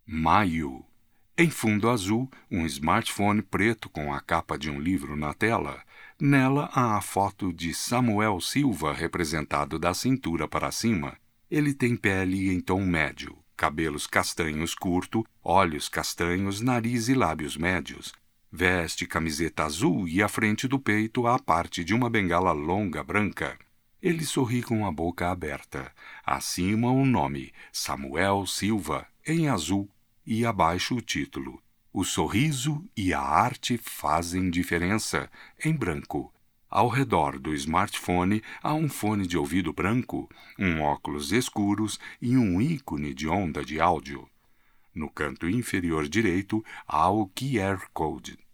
Maio. Em fundo azul, um smartphone preto com a capa de um livro na tela. Nela há a foto de Samuel Silva representado da cintura para cima. Ele tem pele em tom médio, cabelos castanhos curto, olhos castanhos, nariz e lábios médios. Veste camiseta azul e à frente do peito há parte de uma bengala longa branca. Ele sorri com a boca aberta. Acima o nome, Samuel Silva, em azul, e abaixo o título, O sorriso e a arte fazem diferença, em branco. Ao redor do smartphone há um fone de ouvido branco, um óculos escuros e um ícone de onda de áudio. No canto inferior direito há o QR Code.